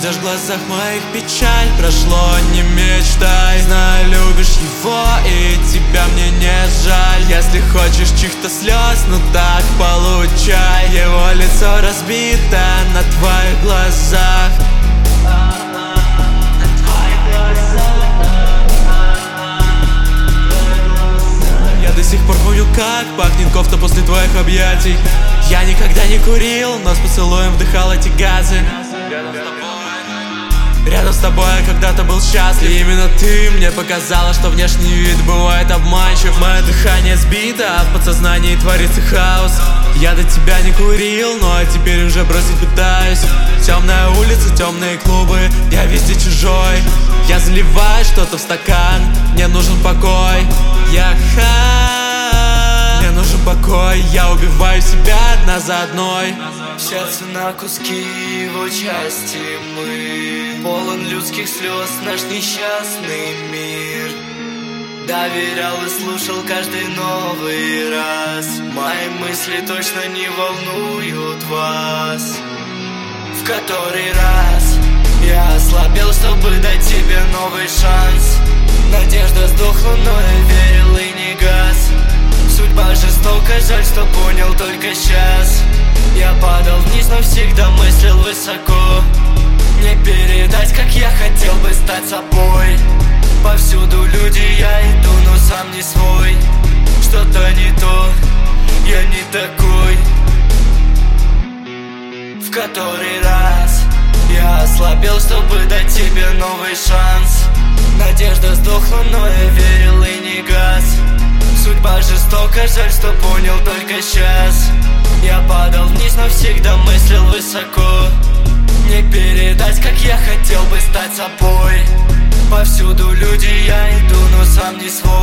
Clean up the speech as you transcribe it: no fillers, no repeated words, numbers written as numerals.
Видишь в глазах моих печаль, прошло, не мечтай. Знаю, любишь его, и тебя мне не жаль. Если хочешь чьих-то слез, ну так получай. Его лицо разбито на твоих глазах. Я до сих пор помню, как пахнет кофта после твоих объятий. Я никогда не курил, но с поцелуем вдыхал эти газы. Рядом с тобой я когда-то был счастлив. И именно ты мне показала, что внешний вид бывает обманчив. Мое дыхание сбито, а в подсознании творится хаос. Я до тебя не курил, но теперь уже бросить пытаюсь. Темная улица, темные клубы, я везде чужой. Я заливаю что-то в стакан, мне нужен покой. Мне нужен покой, я убиваю себя одна за одной. Сердце на куски, его части мы. Полон людских слез наш несчастный мир. Доверял и слушал каждый новый раз. Мои мысли точно не волнуют вас. В который раз я ослабел, чтобы дать тебе новый шанс. Надежда сдохла, но я верил и не гас. Судьба жестока, жаль, что понял только сейчас. Я падал вниз, но всегда мыслил высоко. Не передать, как я хотел бы стать собой. Повсюду люди, я иду, но сам не свой. Что-то не то, я не такой. В который раз я ослабел, чтобы дать тебе новый шанс. Надежда сдохла, но я верил и не гас. Судьба жестока, жаль, что понял только сейчас. Я падал вниз, но всегда мыслил высоко. Не передать, как я хотел бы стать собой. Повсюду люди, я иду, но сам не свой.